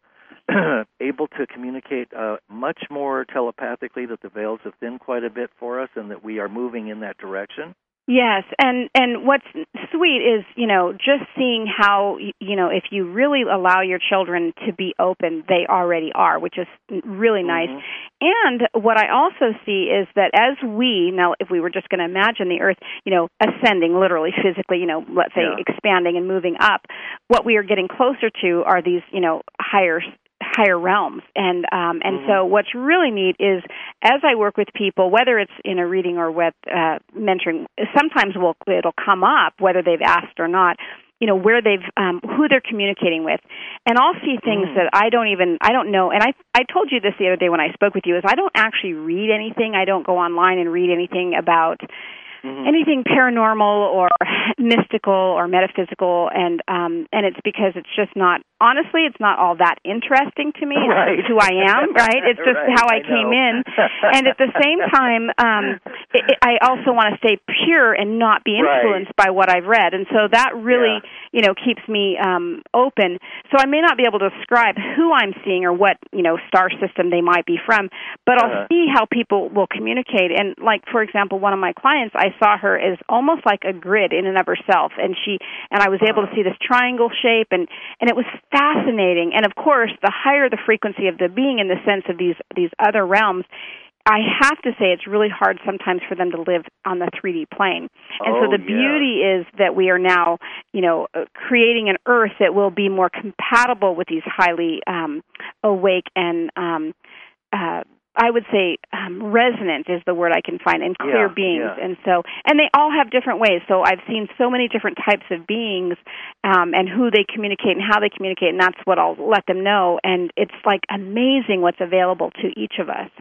able to communicate uh, much more telepathically, that the veils have thinned quite a bit for us and that we are moving in that direction? Yes, and, and what's sweet is, you know, just seeing how, you know, if you really allow your children to be open, they already are, which is really nice. Mm-hmm. And what I also see is that as we, now if we were just going to imagine the earth, you know, ascending literally, physically, you know, let's say yeah. expanding and moving up, what we are getting closer to are these, you know, higher higher realms. And um, and mm-hmm. so what's really neat is as I work with people, whether it's in a reading or with uh, mentoring, sometimes we'll, it'll come up, whether they've asked or not, you know, where they've, um, who they're communicating with. And I'll see things mm. that I don't even, I don't know. And I I told you this the other day when I spoke with you, is I don't actually read anything. I don't go online and read anything about Mm-hmm. anything paranormal or mystical or metaphysical, and um, and it's because it's just not, honestly, it's not all that interesting to me. Right. It's who I am, right? It's just right. how I, I came know. in. And at the same time, um, it, it, I also want to stay pure and not be influenced right. by what I've read. And so that really, yeah. you know, keeps me um, open. So I may not be able to describe who I'm seeing or what, you know, star system they might be from, but I'll uh-huh. see how people will communicate. And like, for example, one of my clients, I saw her as almost like a grid in and of herself, and she and I was able to see this triangle shape, and, and it was fascinating. And of course, the higher the frequency of the being in the sense of these these other realms, I have to say it's really hard sometimes for them to live on the three D plane. And oh, so the yeah. beauty is that we are now, you know, creating an earth that will be more compatible with these highly um, awake and um, uh, I would say um, resonant is the word I can find, and clear yeah, beings. Yeah. And so, and they all have different ways. So I've seen so many different types of beings um, and who they communicate and how they communicate, and that's what I'll let them know. And it's like amazing what's available to each of us.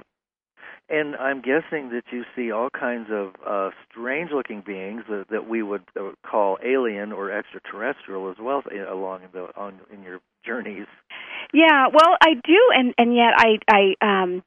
And I'm guessing that you see all kinds of uh, strange-looking beings uh, that we would uh, call alien or extraterrestrial as well uh, along in, the, on, in your journeys. Yeah, well, I do, and, and yet I I um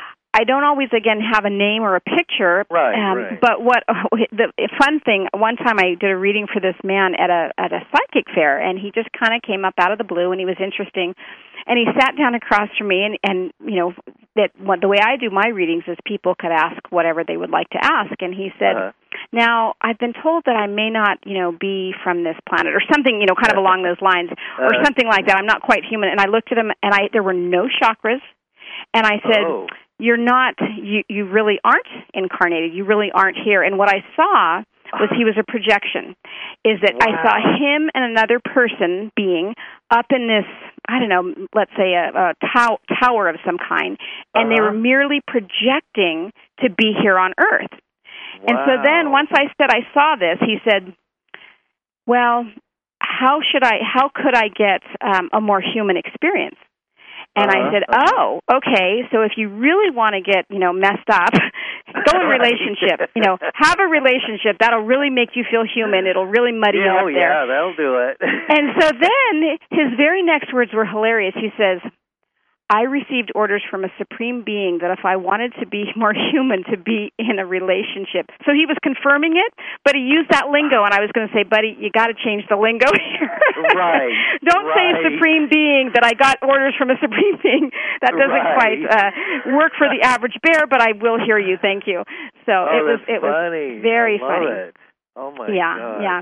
I don't always again have a name or a picture. Right, um, right. But what the fun thing? One time I did a reading for this man at a at a psychic fair, and he just kind of came up out of the blue, and he was interesting. And he sat down across from me, and, and you know that what, the way I do my readings is people could ask whatever they would like to ask, and he said, uh-huh. "Now I've been told that I may not, you know, be from this planet, or something, you know, kind of along those lines, or uh-huh. something like that. I'm not quite human." And I looked at him, and I there were no chakras, and I said, oh. "You're not. You you really aren't incarnated. You really aren't here." And what I saw was he was a projection. Is that wow. I saw him and another person being up in this, I don't know, let's say a, a tow- tower of some kind, and uh-huh. they were merely projecting to be here on Earth. Wow. And so then once I said I saw this, he said, "Well, how should I? How could I get um, a more human experience?" And uh-huh. I said, "Oh, okay. So if you really want to get, you know, messed up, Go in relationship. You know, have a relationship. That'll really make you feel human. It'll really muddy yeah, you up oh, there. Yeah, that'll do it. And so then his very next words were hilarious. He says, I received orders from a supreme being that if I wanted to be more human, to be in a relationship. So he was confirming it, but he used that lingo, and I was going to say, buddy, you got to change the lingo here. Right. Don't right. say supreme being, that I got orders from a supreme being. That doesn't right. quite uh, work for the average bear, but I will hear you. Thank you. So oh, it was it was very I love funny. It. Oh my yeah, God. Yeah.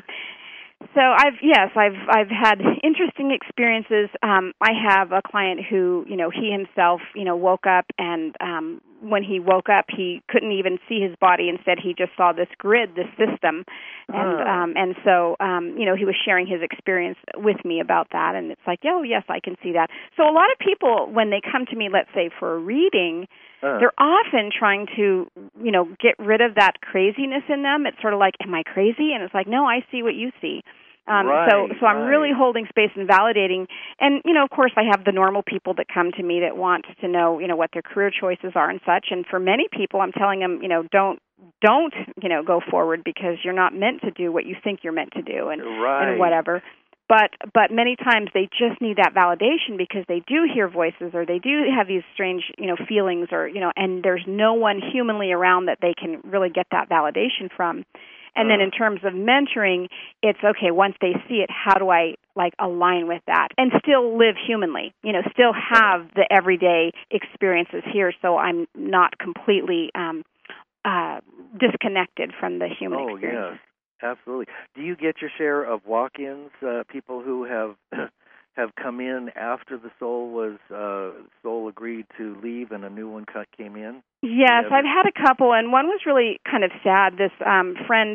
So I've yes, I've I've had interesting experiences. Um, I have a client who, you know, he himself, you know, woke up, and um, when he woke up, he couldn't even see his body. Instead, he just saw this grid, this system, and huh. um, and so um, you know, he was sharing his experience with me about that, and it's like, oh yes, I can see that. So a lot of people, when they come to me, let's say for a reading, Uh. they're often trying to, you know, get rid of that craziness in them. It's sort of like, am I crazy? And it's like, no, I see what you see. Um, right, so, so I'm right. really holding space and validating. And, you know, of course, I have the normal people that come to me that want to know, you know, what their career choices are and such. And for many people, I'm telling them, you know, don't, don't, you know, go forward because you're not meant to do what you think you're meant to do and, right. and whatever. But but many times they just need that validation because they do hear voices or they do have these strange, you know, feelings or, you know, and there's no one humanly around that they can really get that validation from. And then in terms of mentoring, it's, okay, once they see it, how do I, like, align with that and still live humanly, you know, still have the everyday experiences here so I'm not completely um, uh, disconnected from the human oh, experience. Oh, yes. Absolutely. Do you get your share of walk-ins, uh, people who have have come in after the soul was uh, soul agreed to leave and a new one came in? Yes, I've had a couple, and one was really kind of sad. This um, friend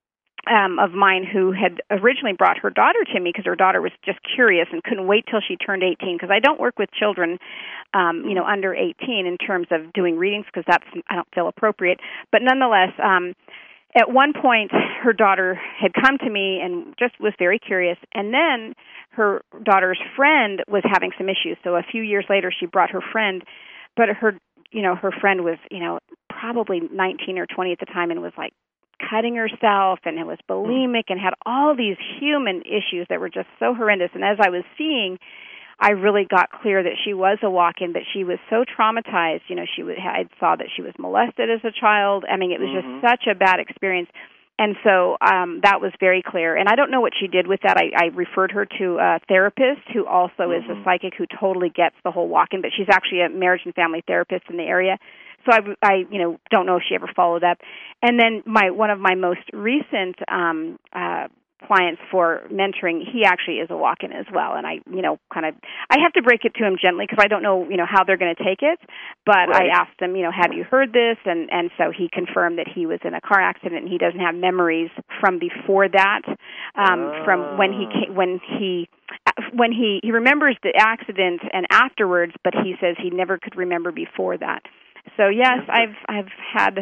um, of mine who had originally brought her daughter to me because her daughter was just curious and couldn't wait till she turned eighteen, because I don't work with children, um, you know, under eighteen in terms of doing readings because that's, I don't feel appropriate. But nonetheless, um, at one point, her daughter had come to me and just was very curious, and then her daughter's friend was having some issues. So a few years later, she brought her friend, but her, you know, her friend was, you know, probably nineteen or twenty at the time and was like cutting herself and it was bulimic and had all these human issues that were just so horrendous. And as I was seeing, I really got clear that she was a walk-in, but she was so traumatized. You know, she would, I saw that she was molested as a child. I mean, it was mm-hmm. just such a bad experience. And so um, that was very clear. And I don't know what she did with that. I, I referred her to a therapist who also mm-hmm. is a psychic who totally gets the whole walk-in, but she's actually a marriage and family therapist in the area. So I, I you know, don't know if she ever followed up. And then my one of my most recent um, uh clients for mentoring, he actually is a walk-in as well. And I, you know, kind of, I have to break it to him gently because I don't know, you know, how they're going to take it. But right. I asked him, you know, have you heard this? And, and so he confirmed that he was in a car accident and he doesn't have memories from before that, um, oh. from when he came, when he, when he, he remembers the accident and afterwards, but he says he never could remember before that. So yes, I've, I've had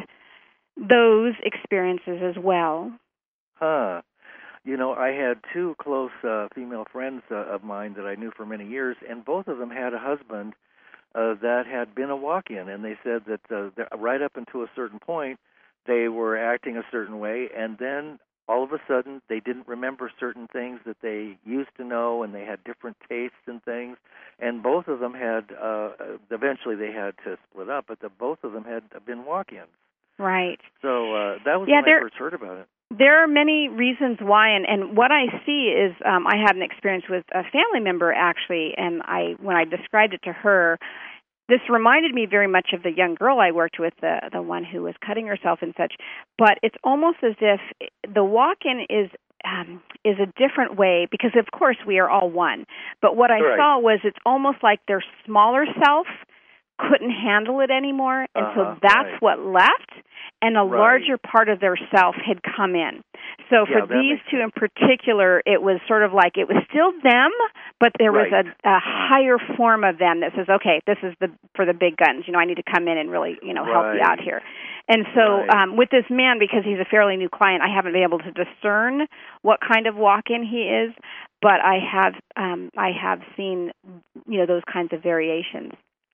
those experiences as well. Huh. You know, I had two close uh, female friends uh, of mine that I knew for many years, and both of them had a husband uh, that had been a walk-in, and they said that uh, right up until a certain point, they were acting a certain way, and then all of a sudden, they didn't remember certain things that they used to know, and they had different tastes and things, and both of them had, uh, eventually they had to split up, but the, both of them had been walk-ins. Right. So uh, that was yeah, when I first heard about it. There are many reasons why, and, and what I see is um, I had an experience with a family member, actually, and I when I described it to her, this reminded me very much of the young girl I worked with, the, the one who was cutting herself and such, but it's almost as if the walk-in is um, is a different way, because, of course, we are all one, but what I right. saw was it's almost like their smaller self couldn't handle it anymore, and uh-huh, so that's right. what left, and a right. larger part of their self had come in. So for yeah, these two sense. in particular, it was sort of like it was still them, but there right. was a, a higher form of them that says, okay, this is the for the big guns. You know, I need to come in and really, you know, right. help you out here. And so right. um, with this man, because he's a fairly new client, I haven't been able to discern what kind of walk-in he is, but I have um, I have seen, you know, those kinds of variations.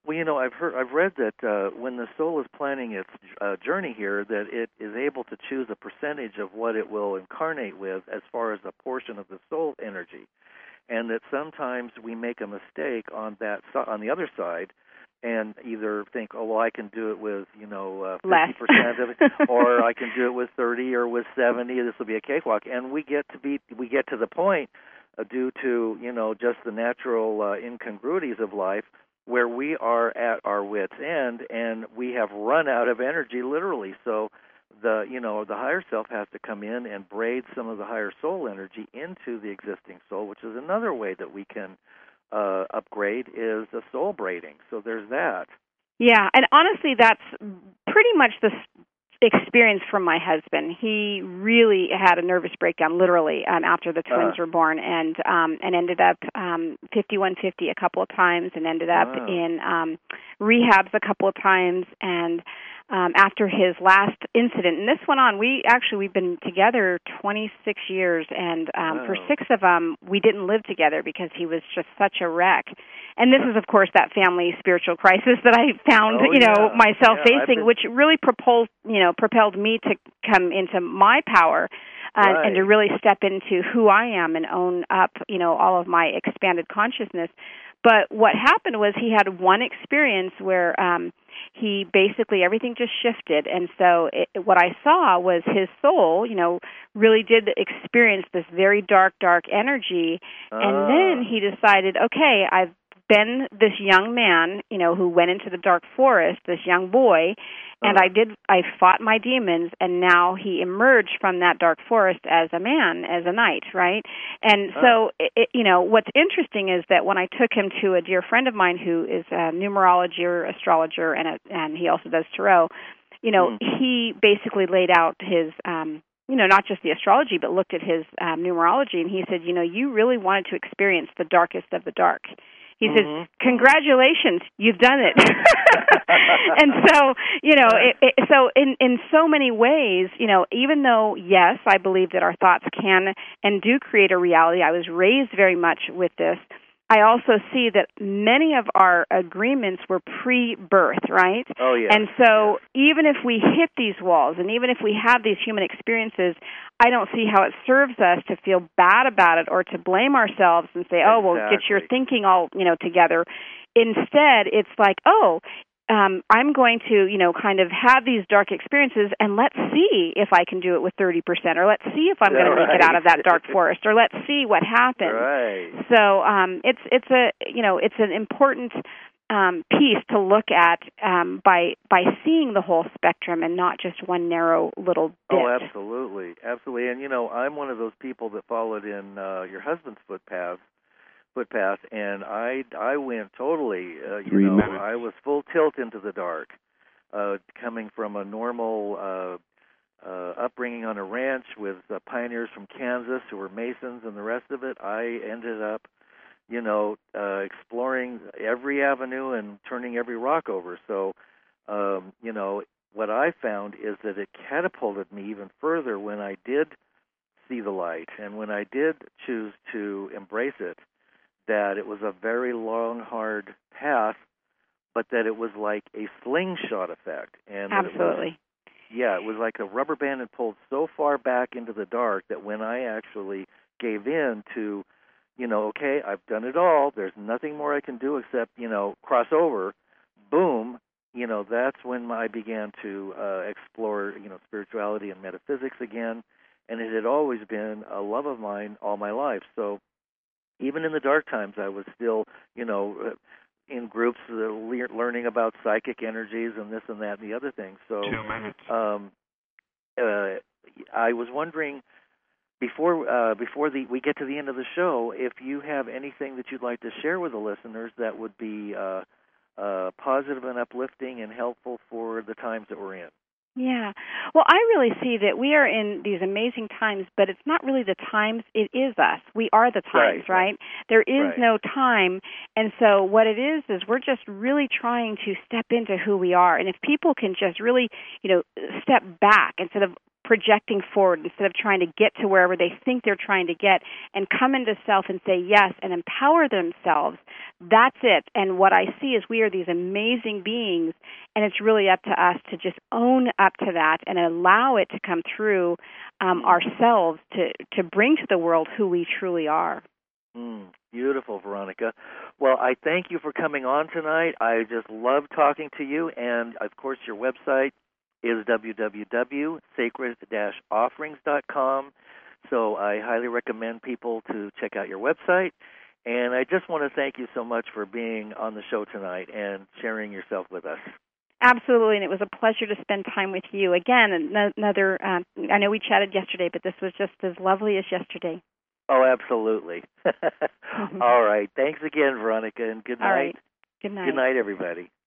Well, you know, I've heard, I've read that uh, when the soul is planning its uh, journey here, that it is able to choose a percentage of what it will incarnate with, as far as a portion of the soul energy, and that sometimes we make a mistake on that on the other side, and either think, oh, well, I can do it with, you know, uh, fifty percent of it, or I can do it with thirty or with seventy. This will be a cakewalk, and we get to be we get to the point uh, due to, you know, just the natural uh, incongruities of life, where we are at our wits' end and we have run out of energy, literally. So the you know the higher self has to come in and braid some of the higher soul energy into the existing soul, which is another way that we can uh, upgrade, is the soul braiding. So there's that. Yeah, and honestly, that's pretty much the experience from my husband. He really had a nervous breakdown, literally, um, after the twins uh. were born, and um, and ended up um, fifty-one fifty a couple of times, and ended up wow. in um, rehabs a couple of times, and um, after his last incident, and this went on, we actually, we've been together twenty-six years, and um, wow. for six of them, we didn't live together because he was just such a wreck. And this is, of course, that family spiritual crisis that I found, oh, you know, yeah. myself yeah, facing, been... which really propelled, you know, propelled me to come into my power uh, right. and to really step into who I am and own up, you know, all of my expanded consciousness. But what happened was he had one experience where um, he basically, everything just shifted. And so it, what I saw was his soul, you know, really did experience this very dark, dark energy. Ah. And then he decided, okay, I've been this young man, you know, who went into the dark forest, this young boy, and uh-huh. I did, I fought my demons, and now he emerged from that dark forest as a man, as a knight, right? And uh-huh. so, it, it, you know, what's interesting is that when I took him to a dear friend of mine who is a numerology astrologer, and a, and he also does tarot, you know, mm. he basically laid out his, um, you know, not just the astrology, but looked at his um, numerology, and he said, you know, you really wanted to experience the darkest of the dark. He mm-hmm. says, congratulations, you've done it. And so, you know, it, it, so in, in so many ways, you know, even though, yes, I believe that our thoughts can and do create a reality, I was raised very much with this, I also see that many of our agreements were pre-birth, right? Oh, yeah. And so yes. even if we hit these walls and even if we have these human experiences, I don't see how it serves us to feel bad about it or to blame ourselves and say, oh, well, exactly. get your thinking all, you know, together. Instead, it's like, oh, Um, I'm going to, you know, kind of have these dark experiences, and let's see if I can do it with thirty percent, or let's see if I'm going to right. make it out of that dark forest, or let's see what happens. Right. So um, it's it's a you know it's an important um, piece to look at um, by by seeing the whole spectrum and not just one narrow little bit. Oh, absolutely, absolutely. And you know, I'm one of those people that followed in uh, your husband's footpaths. footpath, and I I went totally, uh, you Three know, minutes. I was full tilt into the dark, uh, coming from a normal uh, uh, upbringing on a ranch with uh, pioneers from Kansas who were Masons and the rest of it. I ended up, you know, uh, exploring every avenue and turning every rock over. So, um, you know, what I found is that it catapulted me even further when I did see the light and when I did choose to embrace it. That it was a very long, hard path, but that it was like a slingshot effect. And Absolutely. It was, yeah, it was like a rubber band had pulled so far back into the dark that when I actually gave in to, you know, okay, I've done it all, there's nothing more I can do except, you know, cross over, boom, you know, that's when I began to uh, explore, you know, spirituality and metaphysics again. And it had always been a love of mine all my life. So even in the dark times, I was still, you know, in groups uh, le- learning about psychic energies and this and that and the other thing. So, Two minutes. Um, uh, I was wondering before uh, before the we get to the end of the show, if you have anything that you'd like to share with the listeners that would be uh, uh, positive and uplifting and helpful for the times that we're in. Yeah. Well, I really see that we are in these amazing times, but it's not really the times, it is us. We are the times, right? right? right. There is right. no time, and so what it is is we're just really trying to step into who we are, and if people can just really, you know, step back instead of projecting forward instead of trying to get to wherever they think they're trying to get, and come into self and say yes and empower themselves, that's it. And what I see is we are these amazing beings, and it's really up to us to just own up to that and allow it to come through um, ourselves to, to bring to the world who we truly are. Mm, beautiful, Veronica. Well, I thank you for coming on tonight. I just love talking to you, and, of course, your website is w w w dot sacred dash offerings dot com, so I highly recommend people to check out your website. And I just want to thank you so much for being on the show tonight and sharing yourself with us. Absolutely, and it was a pleasure to spend time with you. Again, another, uh, I know we chatted yesterday, but this was just as lovely as yesterday. Oh, absolutely. All right. Thanks again, Veronica, and good night. All right. Good night. Good night, everybody.